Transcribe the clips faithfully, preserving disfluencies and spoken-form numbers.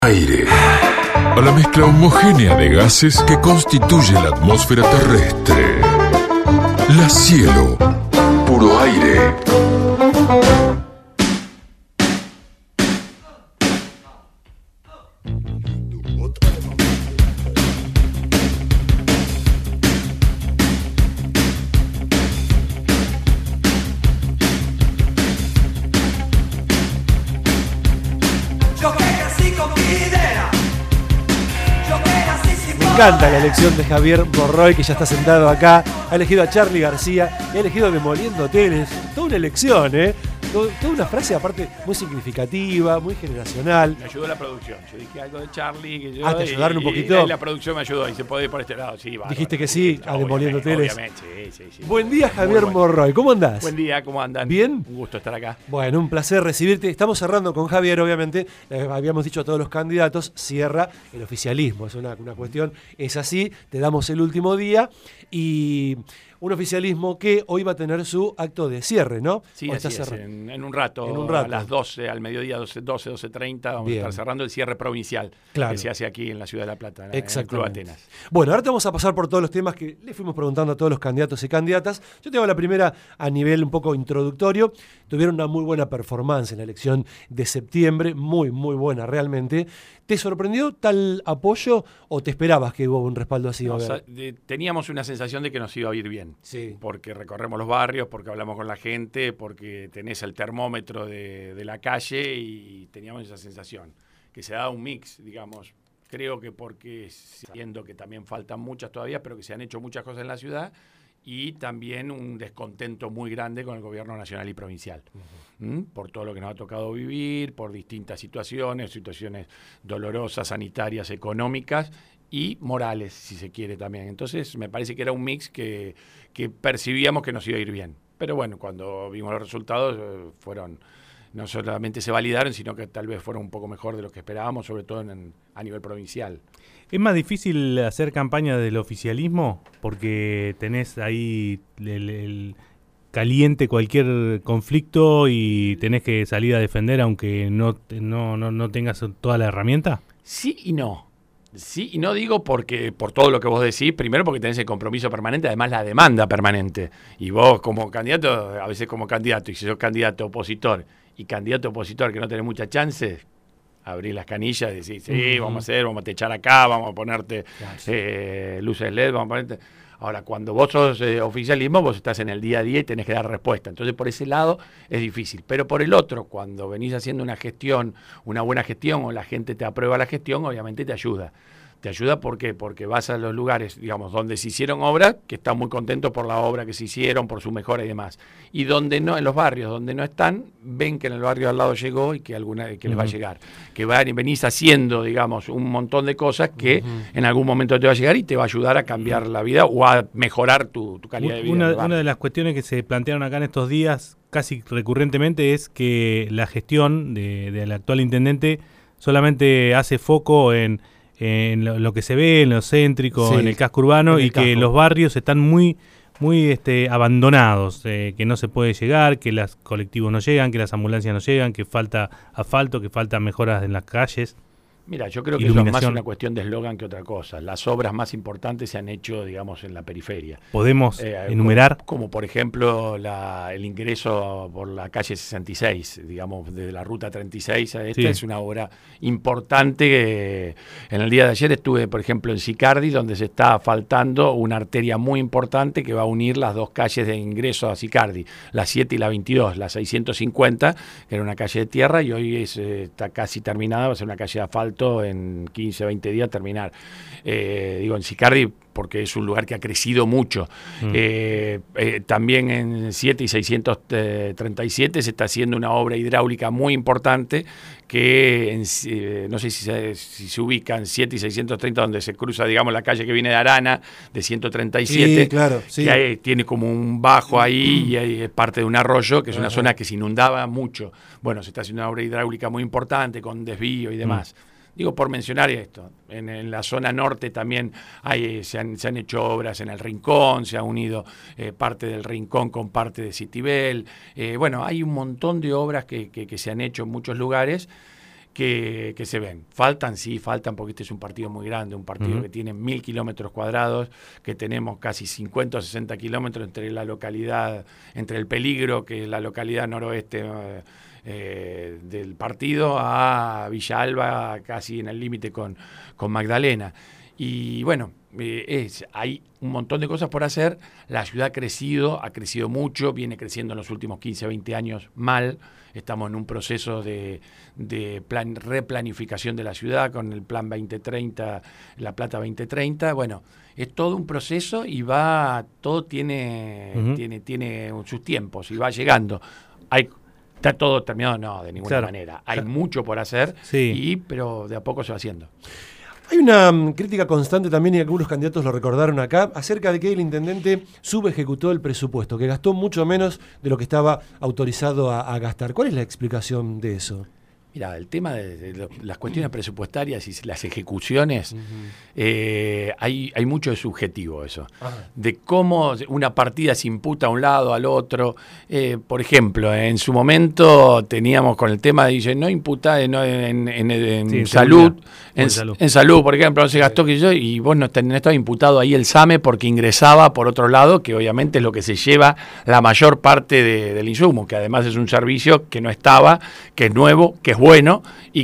Aire. A la mezcla homogénea de gases que constituye la atmósfera terrestre. La cielo. Puro aire. Me encanta la elección de Javier Morroy, que ya está sentado acá. Ha elegido a Charly García y ha elegido Demoliendo Hoteles. Toda una elección, ¿eh? Toda una frase, aparte, muy significativa, muy generacional. Me ayudó la producción. Yo dije algo de Charly. Que yo, ah, ¿te ayudaron un poquito? Y, y la producción me ayudó y se puede ir por este lado. Sí, bárbaro. Dijiste que sí a Demoliendo Hoteles. Obviamente, sí, sí, sí. Buen día, Javier bueno. Morroy. ¿Cómo andás? Buen día, ¿cómo andan? ¿Bien? Un gusto estar acá. Bueno, un placer recibirte. Estamos cerrando con Javier, obviamente. Eh, habíamos dicho a todos los candidatos, cierra el oficialismo. Es una, una cuestión, es así. Te damos el último día y un oficialismo que hoy va a tener su acto de cierre, ¿no? Sí, así es, en, en un rato, en un rato, a las doce, al mediodía, doce, doce treinta, vamos Bien. a estar cerrando el cierre provincial claro. que se hace aquí en la ciudad de La Plata, en el Club Atenas. Bueno, ahora te vamos a pasar por todos los temas que le fuimos preguntando a todos los candidatos y candidatas. Yo te hago la primera a nivel un poco introductorio. Tuvieron una muy buena performance en la elección de septiembre, muy, muy buena realmente. ¿Te sorprendió tal apoyo o te esperabas que hubo un respaldo así? No, o sea, de, teníamos una sensación de que nos iba a ir bien, sí. porque recorremos los barrios, porque hablamos con la gente, porque tenés el termómetro de, de la calle y teníamos esa sensación, que se da un mix, digamos. Creo que porque, siendo que también faltan muchas todavía, pero que se han hecho muchas cosas en la ciudad, y también un descontento muy grande con el gobierno nacional y provincial, uh-huh. ¿Mm? por todo lo que nos ha tocado vivir, por distintas situaciones, situaciones dolorosas, sanitarias, económicas y morales, si se quiere también. Entonces me parece que era un mix que, que percibíamos que nos iba a ir bien. Pero bueno, cuando vimos los resultados eh, fueron, no solamente se validaron, sino que tal vez fueron un poco mejor de lo que esperábamos, sobre todo en, a nivel provincial. ¿Es más difícil hacer campaña del oficialismo? Porque tenés ahí el, el caliente cualquier conflicto y tenés que salir a defender aunque no, no, no, no tengas toda la herramienta. Sí y no. Sí y no digo porque por todo lo que vos decís, primero porque tenés el compromiso permanente, además la demanda permanente. Y vos como candidato, a veces como candidato, y si sos candidato opositor y candidato opositor que no tenés muchas chances, abrir las canillas y decir, sí, uh-huh. vamos a hacer, vamos a techar acá, vamos a ponerte eh, luces L E D, vamos a ponerte... Ahora, cuando vos sos eh, oficialismo, vos estás en el día a día y tenés que dar respuesta. Entonces, por ese lado es difícil. Pero por el otro, cuando venís haciendo una gestión, una buena gestión, o la gente te aprueba la gestión, obviamente te ayuda. ¿Te ayuda por qué? Porque vas a los lugares, digamos, donde se hicieron obras, que están muy contentos por la obra que se hicieron, por su mejora y demás. Y donde no, en los barrios donde no están, ven que en el barrio al lado llegó y que alguna que uh-huh. les va a llegar. Que van, venís haciendo, digamos, un montón de cosas que uh-huh. en algún momento te va a llegar y te va a ayudar a cambiar la vida o a mejorar tu, tu calidad de vida. Una, una de las cuestiones que se plantearon acá en estos días, casi recurrentemente, es que la gestión de, del actual intendente solamente hace foco en en lo, lo que se ve, en lo céntrico, sí, en el casco urbano, y casco. Que los barrios están muy muy este, abandonados, eh, que no se puede llegar, que los colectivos no llegan, que las ambulancias no llegan, que falta asfalto, que faltan mejoras en las calles. Mira, yo creo que eso es más una cuestión de eslogan que otra cosa. Las obras más importantes se han hecho, digamos, en la periferia. ¿Podemos eh, enumerar? Como, como por ejemplo, la, el ingreso por la calle sesenta y seis, digamos, desde la ruta treinta y seis a esta, sí. es una obra importante. Eh, en el día de ayer estuve, por ejemplo, en Sicardi, donde se está asfaltando una arteria muy importante que va a unir las dos calles de ingreso a Sicardi, la siete y la veintidós, la seiscientos cincuenta, que era una calle de tierra, y hoy es, eh, está casi terminada, va a ser una calle de asfalto en quince, veinte días terminar. Eh, digo, en Sicardi porque es un lugar que ha crecido mucho. Mm. Eh, eh, también en siete y seiscientos treinta y siete se está haciendo una obra hidráulica muy importante que en, eh, no sé si se, si se ubica en siete y seiscientos treinta, donde se cruza, digamos, la calle que viene de Arana, de ciento treinta y siete, sí, claro, sí. que hay, tiene como un bajo ahí mm. y hay, es parte de un arroyo, que es una uh-huh. zona que se inundaba mucho. Bueno, se está haciendo una obra hidráulica muy importante, con desvío y demás. Mm. Digo, por mencionar esto, en, en la zona norte también hay, se, han, se han hecho obras en el Rincón, se ha unido eh, parte del Rincón con parte de Citibel. Eh, bueno, hay un montón de obras que, que, que se han hecho en muchos lugares que, que se ven. Faltan, sí, faltan porque este es un partido muy grande, un partido uh-huh. que tiene mil kilómetros cuadrados, que tenemos casi cincuenta o sesenta kilómetros entre la localidad, entre el Peligro, que es la localidad noroeste eh, eh, del partido, a Villa Alba, casi en el límite con, con Magdalena. Y bueno, eh, es, hay un montón de cosas por hacer. La ciudad ha crecido, ha crecido mucho, viene creciendo en los últimos quince, veinte años mal. Estamos en un proceso de, de plan, replanificación de la ciudad con el plan veinte treinta, La Plata veinte treinta. Bueno, es todo un proceso y va, todo tiene, uh-huh. tiene, tiene sus tiempos y va llegando. Hay, ¿Está todo terminado? No, de ninguna claro. manera. Hay claro. mucho por hacer, sí. y, pero de a poco se va haciendo. Hay una um, crítica constante también, y algunos candidatos lo recordaron acá, acerca de que el intendente subejecutó el presupuesto, que gastó mucho menos de lo que estaba autorizado a, a gastar. ¿Cuál es la explicación de eso? Mira, el tema de, de, de las cuestiones presupuestarias y las ejecuciones, uh-huh. eh, hay, hay mucho de subjetivo eso. Ajá. De cómo una partida se imputa a un lado, al otro. Eh, por ejemplo, en su momento teníamos con el tema de, dice, no imputar no, en, en, en, sí, en salud, en, salud, en salud, por ejemplo, no se gastó que yo, y vos no, no estaba imputado ahí el SAME porque ingresaba por otro lado, que obviamente es lo que se lleva la mayor parte de, del insumo, que además es un servicio que no estaba, que es nuevo, que es bueno y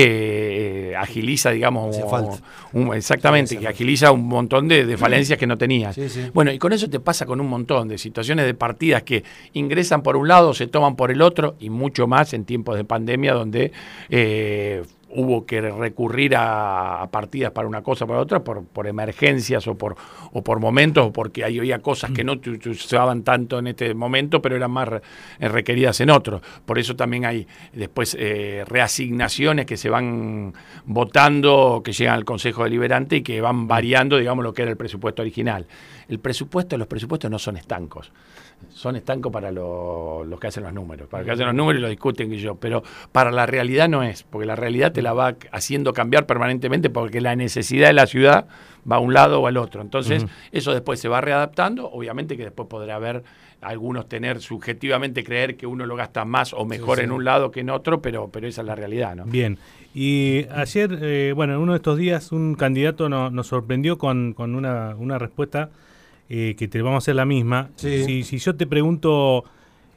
que eh, agiliza, digamos, un, un, exactamente, sí, que agiliza un montón de, de falencias que no tenía. Sí, sí. Bueno, y con eso te pasa con un montón de situaciones de partidas que ingresan por un lado, se toman por el otro, y mucho más en tiempos de pandemia donde eh, hubo que recurrir a, a partidas para una cosa o para otra, por, por emergencias o por, o por momentos, o porque ahí había cosas que no se usaban tanto en este momento, pero eran más re, requeridas en otros. Por eso también hay después eh, reasignaciones que se van votando, que llegan al Consejo Deliberante y que van variando, digamos, lo que era el presupuesto original. El presupuesto, los presupuestos no son estancos. Son estancos para lo, los que hacen los números, para los que hacen los números y lo discuten que yo, pero para la realidad no es, porque la realidad te la va haciendo cambiar permanentemente porque la necesidad de la ciudad va a un lado o al otro. Entonces, uh-huh. eso después se va readaptando, obviamente que después podrá haber algunos tener subjetivamente creer que uno lo gasta más o mejor sí, sí. en un lado que en otro, pero, pero esa es la realidad, ¿no? Bien. Y ayer, eh, bueno, en uno de estos días, un candidato no, nos sorprendió con, con una, una respuesta Eh, que te vamos a hacer la misma. Sí. Si, si yo te pregunto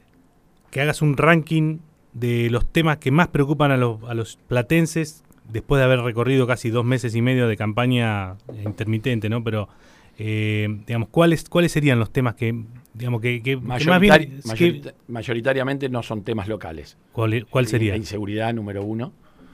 que hagas un ranking de los temas que más preocupan a los, a los platenses después de haber recorrido casi dos meses y medio de campaña intermitente, ¿no? Pero, eh, digamos, ¿cuáles cuáles serían los temas que, digamos, que, que, Mayoritari- que más bien... mayorita- que, mayoritariamente no son temas locales. ¿Cuál, cuál sería? La inseguridad, número uno.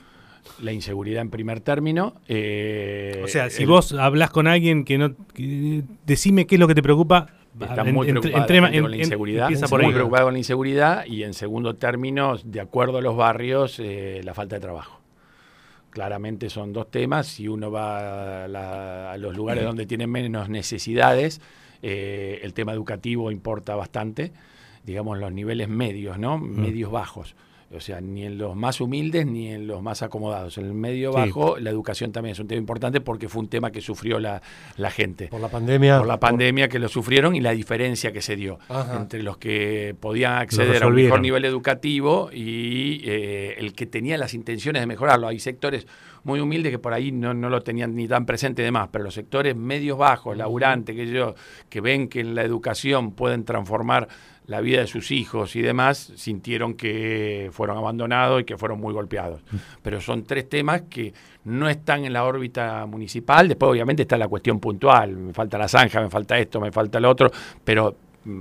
La inseguridad en primer término. Eh, o sea, si el, vos hablás con alguien que no... Que, decime qué es lo que te preocupa. Está muy en, preocupada entre, en, con la inseguridad. Empieza Muy por ahí. preocupada con la inseguridad y en segundo término, de acuerdo a los barrios, eh, la falta de trabajo. Claramente son dos temas. Si uno va a, la, a los lugares donde tienen menos necesidades, eh, el tema educativo importa bastante. Digamos, los niveles medios, ¿no? Mm. Medios bajos. O sea, ni en los más humildes ni en los más acomodados. En el medio bajo, sí. La educación también es un tema importante porque fue un tema que sufrió la, la gente. Por la pandemia. Por la pandemia por... que lo sufrieron y la diferencia que se dio Ajá. entre los que podían acceder a un mejor nivel educativo y eh, el que tenía las intenciones de mejorarlo. Hay sectores muy humildes que por ahí no, no lo tenían ni tan presente y demás, pero los sectores medios bajos, laburantes, que, yo, que ven que en la educación pueden transformar la vida de sus hijos y demás, sintieron que fueron abandonados y que fueron muy golpeados. Pero son tres temas que no están en la órbita municipal. Después obviamente está la cuestión puntual, me falta la zanja, me falta esto, me falta lo otro, pero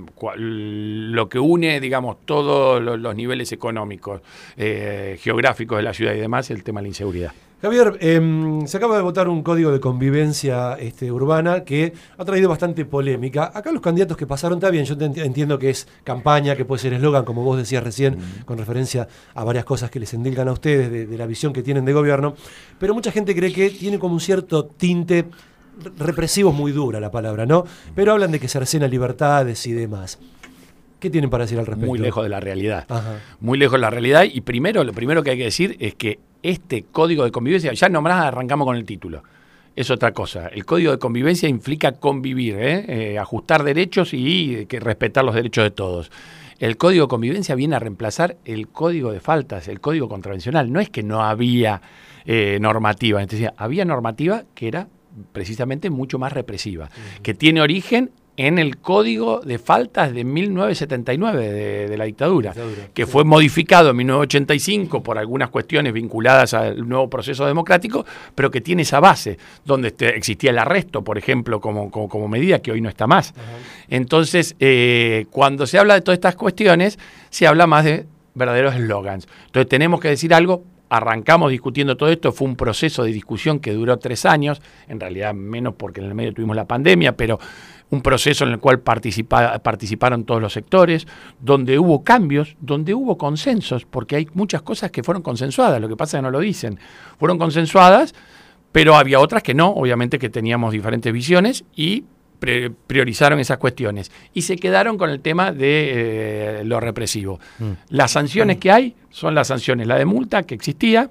lo que une, digamos, todos los niveles económicos, eh, geográficos de la ciudad y demás, es el tema de la inseguridad. Javier, eh, se acaba de votar un código de convivencia este, urbana que ha traído bastante polémica. Acá los candidatos que pasaron, está bien, yo te entiendo que es campaña, que puede ser eslogan, como vos decías recién, mm. con referencia a varias cosas que les endilgan a ustedes de, de la visión que tienen de gobierno, pero mucha gente cree que tiene como un cierto tinte represivo, es muy dura la palabra, ¿no? Pero hablan de que cercena libertades y demás. ¿Qué tienen para decir al respecto? Muy lejos de la realidad. Ajá. Muy lejos de la realidad. Y primero, lo primero que hay que decir es que este código de convivencia, ya nomás arrancamos con el título, es otra cosa. El código de convivencia implica convivir, ¿eh? Eh, ajustar derechos y que respetar los derechos de todos. el Código de Convivencia viene a reemplazar el Código de Faltas, el Código Contravencional. No es que no había eh, normativa, entonces, había normativa que era precisamente mucho más represiva, uh-huh. que tiene origen en el Código de Faltas de mil novecientos setenta y nueve de, de la dictadura, dictadura, que sí. fue modificado en mil novecientos ochenta y cinco por algunas cuestiones vinculadas al nuevo proceso democrático, pero que tiene esa base, donde este, existía el arresto, por ejemplo, como, como, como medida que hoy no está más. Uh-huh. Entonces, eh, cuando se habla de todas estas cuestiones, se habla más de verdaderos eslogans. Entonces, tenemos que decir algo. Arrancamos discutiendo todo esto, fue un proceso de discusión que duró tres años, en realidad menos porque en el medio tuvimos la pandemia, pero un proceso en el cual participa, participaron todos los sectores, donde hubo cambios, donde hubo consensos, porque hay muchas cosas que fueron consensuadas, lo que pasa es que no lo dicen, fueron consensuadas, pero había otras que no, obviamente que teníamos diferentes visiones y priorizaron esas cuestiones y se quedaron con el tema de eh, lo represivo. Mm. Las sanciones mm. que hay son las sanciones, la de multa que existía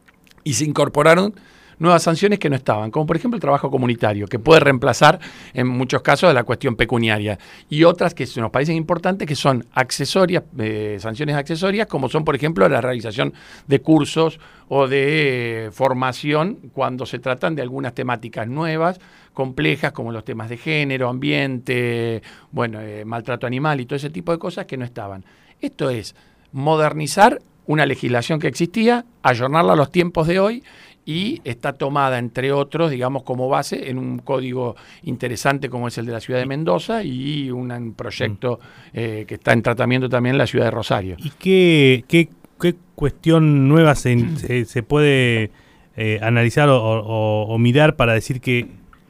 y se incorporaron nuevas sanciones que no estaban, como por ejemplo el trabajo comunitario, que puede reemplazar en muchos casos la cuestión pecuniaria, y otras que nos parecen importantes que son accesorias, eh, sanciones accesorias, como son por ejemplo la realización de cursos o de eh, formación cuando se tratan de algunas temáticas nuevas, complejas, como los temas de género, ambiente, bueno, eh, maltrato animal y todo ese tipo de cosas que no estaban. Esto es modernizar una legislación que existía, ayornarla a los tiempos de hoy, y está tomada, entre otros, digamos, como base en un código interesante como es el de la ciudad de Mendoza y un, un proyecto eh, que está en tratamiento también en la ciudad de Rosario. ¿Y qué, qué, qué cuestión nueva se, se, se puede eh, analizar o, o, o mirar para decir que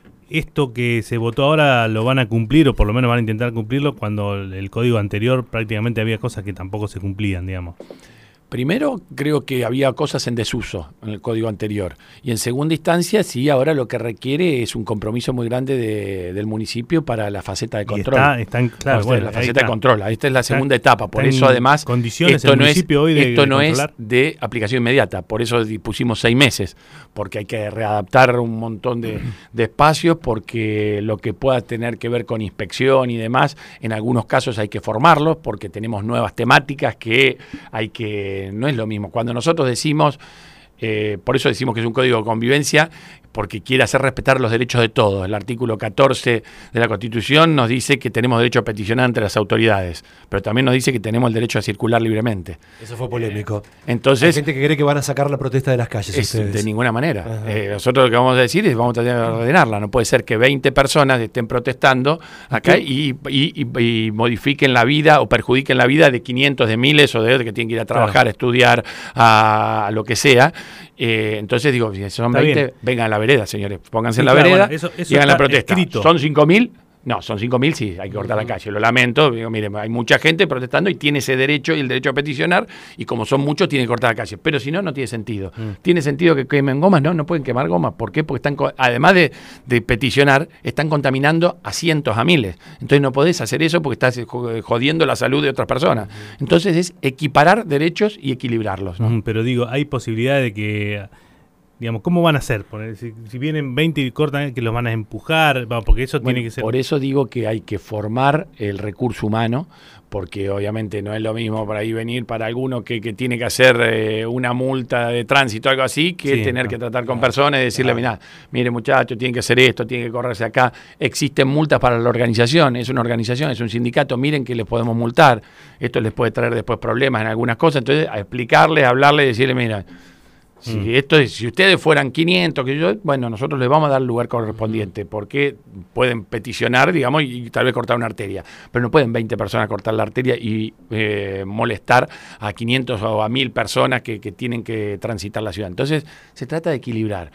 esto que se votó ahora lo van a cumplir, o por lo menos van a intentar cumplirlo, cuando el, el código anterior prácticamente había cosas que tampoco se cumplían, digamos? Primero, creo que había cosas en desuso en el código anterior. Y en segunda instancia, sí, ahora lo que requiere es un compromiso muy grande de, del municipio para la faceta de control. Está, están, claro, no, bueno, la faceta de control. Esta es la segunda está, etapa. Por eso, además, condiciones esto el no, es, hoy de, esto de no es controlar. de aplicación inmediata. Por eso pusimos seis meses, porque hay que readaptar un montón de, de espacios, porque lo que pueda tener que ver con inspección y demás, en algunos casos hay que formarlos, porque tenemos nuevas temáticas que hay que... No es lo mismo. Cuando Cuando nosotros decimos, eh, por eso decimos que es un código de convivencia, porque quiere hacer respetar los derechos de todos. El artículo catorce de la Constitución nos dice que tenemos derecho a peticionar ante las autoridades, pero también nos dice que tenemos el derecho a circular libremente. Eso fue polémico. Eh, entonces, hay gente que cree que van a sacar la protesta de las calles. Es, ustedes. De ninguna manera. Eh, nosotros lo que vamos a decir es vamos a tratar de ordenarla. No puede ser que veinte personas estén protestando acá y, y, y, y modifiquen la vida o perjudiquen la vida de quinientos, de miles o de otros que tienen que ir a trabajar, claro. a estudiar, a, a lo que sea. Eh, entonces digo, si son veinte, bien. Vengan a la vereda, señores. Pónganse sí, en la claro, vereda bueno, eso, eso y hagan la protesta. Escrito. ¿Son cinco mil? No, son cinco mil, sí, hay que cortar la calle. Lo lamento, digo, miren, hay mucha gente protestando y tiene ese derecho y el derecho a peticionar, y como son muchos, tienen que cortar la calle. Pero si no, no tiene sentido. Mm. ¿Tiene sentido que quemen gomas? No, no pueden quemar gomas. ¿Por qué? Porque están, además de, de peticionar, están contaminando a cientos, a miles. Entonces no podés hacer eso porque estás jodiendo la salud de otras personas. Entonces es equiparar derechos y equilibrarlos, ¿no? Mm, pero digo, hay posibilidad de que... Digamos, ¿cómo van a hacer? Si, si vienen veinte y cortan, que los van a empujar, porque eso bueno, tiene que ser... Por eso digo que hay que formar el recurso humano, porque obviamente no es lo mismo por ahí venir para alguno que, que tiene que hacer eh, una multa de tránsito o algo así, que sí, tener no, que tratar con no, personas y decirle, no. mirá, mire muchachos, tienen que hacer esto, tienen que correrse acá. Existen multas para la organización, es una organización, es un sindicato, miren que les podemos multar, esto les puede traer después problemas en algunas cosas, entonces a explicarles, a hablarles, decirle, mira... Si, mm. esto es, si ustedes fueran quinientos, que yo, bueno, nosotros les vamos a dar el lugar correspondiente, porque pueden peticionar, digamos, y, y tal vez cortar una arteria, pero no pueden veinte personas cortar la arteria y eh, molestar a quinientos o a mil personas que, que tienen que transitar la ciudad. Entonces, se trata de equilibrar.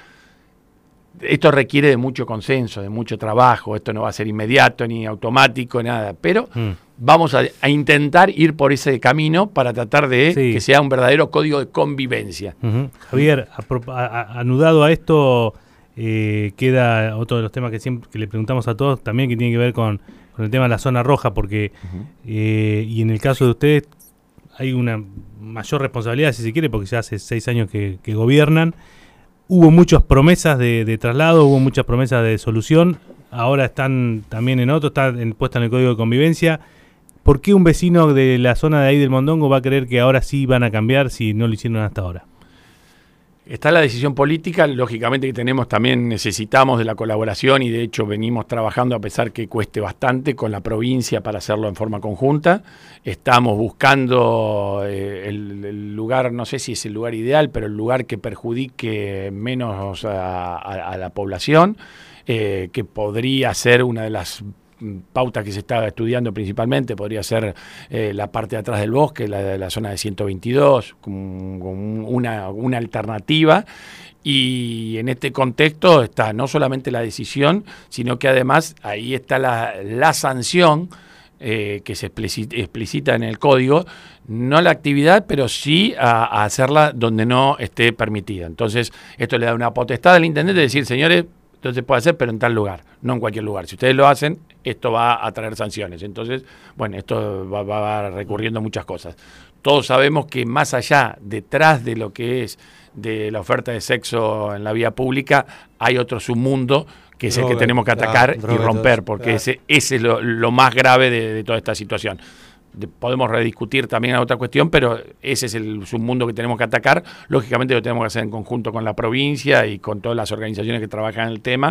Esto requiere de mucho consenso, de mucho trabajo, esto no va a ser inmediato, ni automático, nada, pero mm. vamos a, a intentar ir por ese camino para tratar de sí. que sea un verdadero código de convivencia. Uh-huh. Javier, a, a, anudado a esto, eh, queda otro de los temas que siempre que le preguntamos a todos, también que tiene que ver con, con el tema de la zona roja, porque, uh-huh. eh, y en el caso de ustedes, hay una mayor responsabilidad, si se quiere, porque ya hace seis años que, que gobiernan. Hubo muchas promesas de, de traslado, hubo muchas promesas de solución, ahora están también en otro, está en, puesta en el Código de Convivencia. ¿por qué un vecino de la zona de ahí del Mondongo va a creer que ahora sí van a cambiar si no lo hicieron hasta ahora? Está la decisión política, lógicamente que tenemos también, necesitamos de la colaboración y de hecho venimos trabajando a pesar que cueste bastante con la provincia para hacerlo en forma conjunta. Estamos buscando eh, el, el lugar, no sé si es el lugar ideal, pero el lugar que perjudique menos a, a, a la población, eh, que podría ser una de las pautas que se está estudiando principalmente, podría ser eh, la parte de atrás del bosque, la, la zona de ciento veintidós, como, como una, una alternativa. Y en este contexto está no solamente la decisión, sino que además ahí está la, la sanción eh, que se explicita, explicita en el código, no la actividad, pero sí a, a hacerla donde no esté permitida. Entonces, esto le da una potestad al intendente de decir, señores, esto se puede hacer, pero en tal lugar, no en cualquier lugar. Si ustedes lo hacen, esto va a traer sanciones. Entonces, bueno, esto va, va recurriendo a muchas cosas. Todos sabemos que más allá, detrás de lo que es de la oferta de sexo en la vía pública, hay otro submundo que es droga, el que tenemos que atacar claro, y romper, porque claro. ese, ese es lo, lo más grave de, de toda esta situación. De, podemos rediscutir también a otra cuestión, pero ese es el submundo que tenemos que atacar. Lógicamente lo tenemos que hacer en conjunto con la provincia y con todas las organizaciones que trabajan en el tema,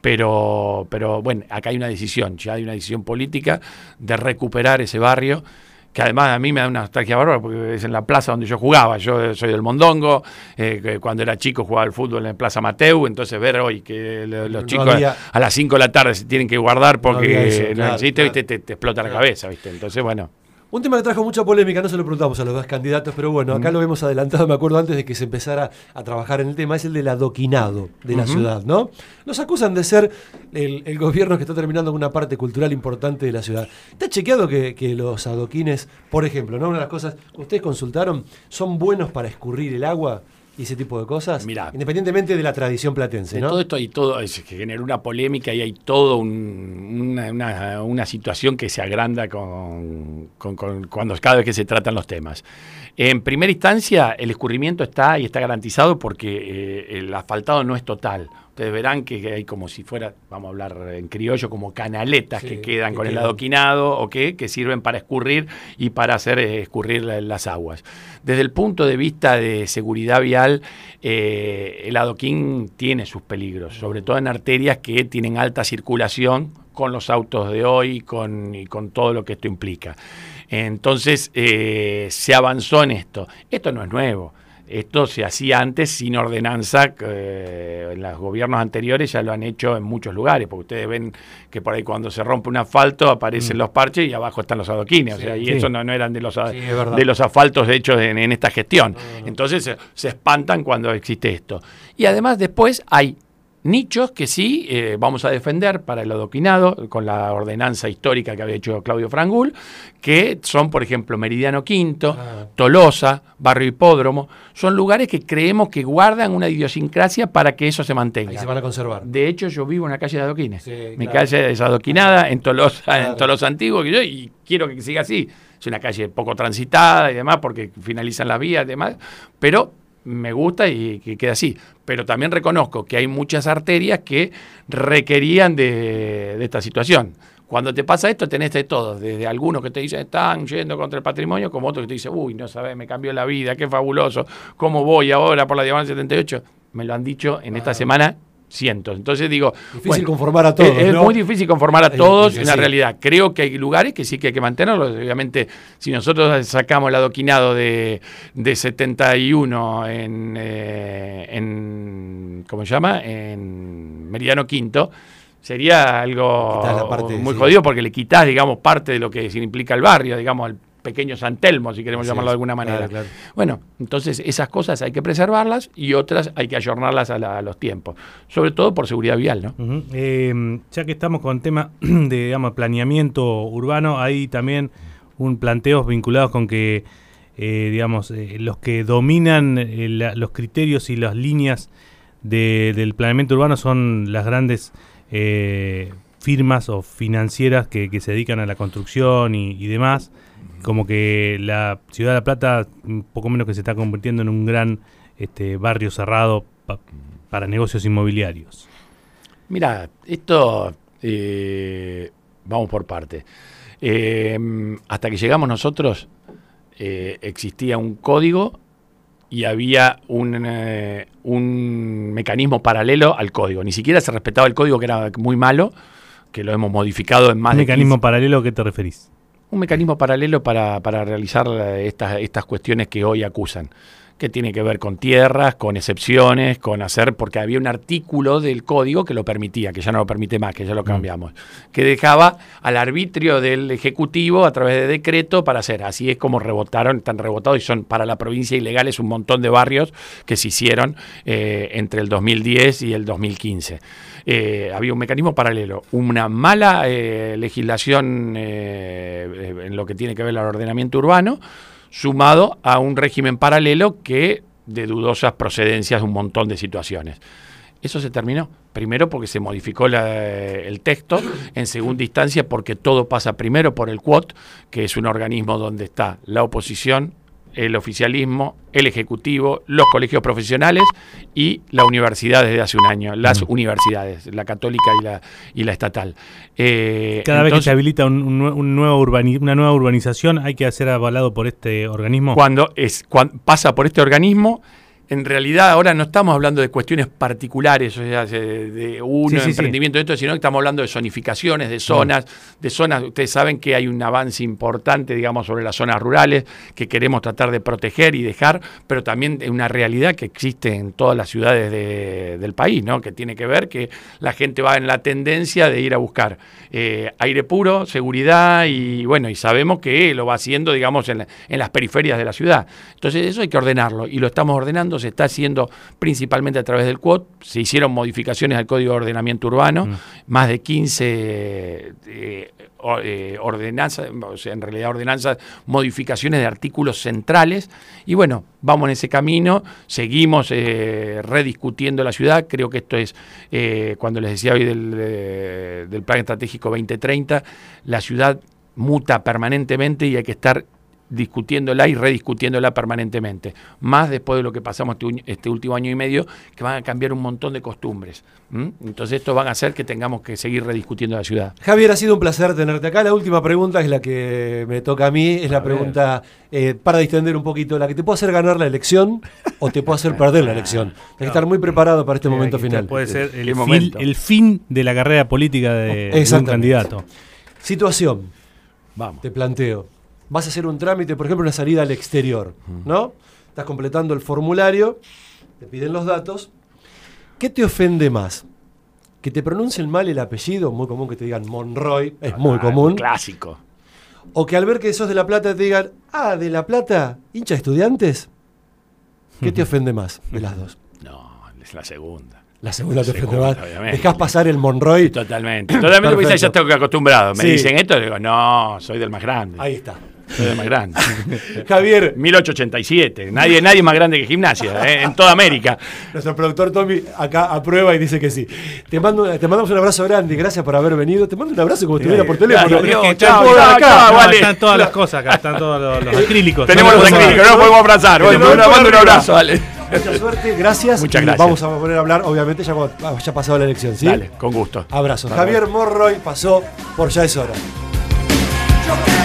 pero, pero bueno, acá hay una decisión, ya hay una decisión política de recuperar ese barrio, que además a mí me da una nostalgia bárbara porque es en la plaza donde yo jugaba. Yo soy del Mondongo, eh, cuando era chico jugaba al fútbol en Plaza Mateu, entonces ver hoy que los no chicos había, a las cinco de la tarde se tienen que guardar porque no eso, no claro, existe, claro. ¿viste? Te, te explota claro. la cabeza, ¿viste? Entonces, bueno. Un tema que trajo mucha polémica, no se lo preguntamos a los dos candidatos, pero bueno, acá uh-huh. lo hemos adelantado, me acuerdo antes de que se empezara a trabajar en el tema, es el del adoquinado de la uh-huh. ciudad, ¿no? Nos acusan de ser el, el gobierno que está terminando con una parte cultural importante de la ciudad. ¿Está chequeado que, que los adoquines, por ejemplo, ¿no? Una de las cosas que ustedes consultaron, son buenos para escurrir el agua y ese tipo de cosas? Mirá, independientemente de la tradición platense, ¿no? Todo esto hay todo, es que genera una polémica y hay todo un, una, una, una situación que se agranda con, con, con cuando cada vez que se tratan los temas. En primera instancia, el escurrimiento está y está garantizado porque eh, el asfaltado no es total. Ustedes verán que hay como si fuera, vamos a hablar en criollo, como canaletas sí, que quedan que con quedan. el adoquinado o que, que sirven para escurrir y para hacer eh, escurrir la, las aguas. Desde el punto de vista de seguridad vial, eh, el adoquín tiene sus peligros, sobre todo en arterias que tienen alta circulación con los autos de hoy con, y con todo lo que esto implica. Entonces, eh, se avanzó en esto. Esto no es nuevo. Esto se hacía antes sin ordenanza, eh, en los gobiernos anteriores ya lo han hecho en muchos lugares, porque ustedes ven que por ahí cuando se rompe un asfalto aparecen mm. los parches y abajo están los adoquines, sí, o sea, y sí. eso no, no eran de los, sí, de los asfaltos hechos en, en esta gestión. No, no. Entonces se, se espantan cuando existe esto. Y además después hay nichos que sí eh, vamos a defender para el adoquinado con la ordenanza histórica que había hecho Claudio Frangul, que son, por ejemplo, Meridiano Quinto, ah. Tolosa, Barrio Hipódromo. Son lugares que creemos que guardan una idiosincrasia para que eso se mantenga. Ahí se van a conservar. De hecho, yo vivo en una calle de adoquines. Sí, Mi claro. calle es adoquinada en Tolosa, claro. en Tolosa Antiguo, que yo, y quiero que siga así. Es una calle poco transitada y demás, porque finalizan las vías y demás, pero me gusta y que quede así. Pero también reconozco que hay muchas arterias que requerían de, de esta situación. Cuando te pasa esto tenés de todo, desde algunos que te dicen están yendo contra el patrimonio, como otros que te dicen, uy, no sabés, me cambió la vida, qué fabuloso, ¿cómo voy ahora por la Diagonal setenta y ocho? Me lo han dicho en esta semana cientos. Entonces digo, difícil bueno, conformar a todos, es, ¿no? es muy difícil conformar a todos sí, en la sí. realidad. Creo que hay lugares que sí que hay que mantenerlos. Obviamente, si nosotros sacamos el adoquinado de, de setenta y uno en, eh, en ¿cómo se llama? En Meridiano Quinto, sería algo parte, muy sí. jodido porque le quitás, digamos, parte de lo que implica el barrio, digamos, el pequeño San Telmo, si queremos sí, llamarlo de alguna manera. Claro, claro. Bueno, entonces esas cosas hay que preservarlas y otras hay que ayornarlas a, la, a los tiempos, sobre todo por seguridad vial, ¿no? Uh-huh. Eh, ya que estamos con el tema de, digamos, planeamiento urbano, hay también un planteo vinculado con que, eh, digamos, eh, los que dominan eh, la, los criterios y las líneas de, del planeamiento urbano son las grandes eh, firmas o financieras que, que se dedican a la construcción y, y demás. Como que la Ciudad de La Plata, un poco menos que se está convirtiendo en un gran este, barrio cerrado pa, para negocios inmobiliarios. Mira, esto, eh, vamos por parte. Eh, hasta que llegamos nosotros, eh, existía un código y había un, eh, un mecanismo paralelo al código. Ni siquiera se respetaba el código, que era muy malo, que lo hemos modificado en más ¿Un de mecanismo quince paralelo a qué te referís? Un mecanismo paralelo para, para realizar estas, estas cuestiones que hoy acusan, que tiene que ver con tierras, con excepciones, con hacer, porque había un artículo del código que lo permitía, que ya no lo permite más, que ya lo cambiamos, mm. que dejaba al arbitrio del Ejecutivo a través de decreto para hacer. Así es como rebotaron, están rebotados y son para la provincia ilegales un montón de barrios que se hicieron eh, entre el dos mil diez y el dos mil quince. Eh, había un mecanismo paralelo, una mala eh, legislación eh, en lo que tiene que ver al ordenamiento urbano, sumado a un régimen paralelo que de dudosas procedencias, un montón de situaciones. Eso se terminó, primero porque se modificó la, el texto, en segunda instancia porque todo pasa primero por el C U O T, que es un organismo donde está la oposición, el oficialismo, el Ejecutivo, los colegios profesionales y la universidad desde hace un año, las mm. universidades, la católica y la, y la estatal. Eh, Cada entonces, vez que se habilita un, un, un nuevo urbani, una nueva urbanización, ¿hay que ser avalado por este organismo? Cuando, es, cuando pasa por este organismo, en realidad ahora no estamos hablando de cuestiones particulares, o sea, de, de un sí, sí, emprendimiento sí. de esto, sino que estamos hablando de zonificaciones, de zonas, mm. de zonas. Ustedes saben que hay un avance importante, digamos, sobre las zonas rurales que queremos tratar de proteger y dejar, pero también de una realidad que existe en todas las ciudades de, del país, ¿no? Que tiene que ver que la gente va en la tendencia de ir a buscar eh, aire puro, seguridad y bueno, y sabemos que lo va haciendo, digamos, en, la, en las periferias de la ciudad. Entonces eso hay que ordenarlo y lo estamos ordenando. Se está haciendo principalmente a través del C U O T, se hicieron modificaciones al Código de Ordenamiento Urbano, mm. más de quince eh, eh, ordenanzas, o sea, en realidad ordenanzas, modificaciones de artículos centrales, y bueno, vamos en ese camino, seguimos eh, rediscutiendo la ciudad. Creo que esto es, eh, cuando les decía hoy del, eh, del Plan Estratégico veinte treinta, la ciudad muta permanentemente y hay que estar discutiéndola y rediscutiéndola permanentemente, más después de lo que pasamos este, este último año y medio, que van a cambiar un montón de costumbres. ¿Mm? Entonces esto van a hacer que tengamos que seguir rediscutiendo la ciudad. Javier, ha sido un placer tenerte acá. La última pregunta es la que me toca a mí, es a la ver. pregunta eh, para distender un poquito, la que te puede hacer ganar la elección o te puede hacer perder la elección. Tienes que estar muy preparado para este sí, momento final. Puede ser el fin, el fin de la carrera política de, de un candidato. Situación, vamos, te planteo. Vas a hacer un trámite, por ejemplo, una salida al exterior, ¿no? Estás completando el formulario, te piden los datos. ¿Qué te ofende más? ¿Que te pronuncien mal el apellido? Muy común que te digan Monroy, es ah, muy común. Clásico. ¿O que al ver que sos de La Plata te digan, ah, ¿de La Plata? ¿Hincha de Estudiantes? ¿Qué te ofende más de las dos? No, es la segunda. La segunda te ofende más. Dejás pasar el Monroy. Totalmente. Totalmente, porque ya estoy acostumbrado. Me sí. dicen esto y digo, no, soy del más grande. Ahí está. Soy del más grande. Javier. mil ochocientos ochenta y siete. Nadie, nadie más grande que Gimnasia, ¿eh? En toda América. Nuestro productor Tommy acá aprueba y dice que sí. Te mando, te mandamos un abrazo grande y gracias por haber venido. Te mando un abrazo como si estuviera por teléfono. Claro, es que chao, chao, acá. Chao, no, vale. Están todas las cosas acá, están todos los, los acrílicos. Tenemos los acrílicos, no nos podemos abrazar. Bueno, te mando un abrazo, vale. Mucha suerte, gracias. Muchas gracias. Vamos a poner a hablar, obviamente, ya cuando haya pasado la elección, ¿sí? Dale, con gusto. Abrazos. Javier Monroy pasó por Ya es Hora.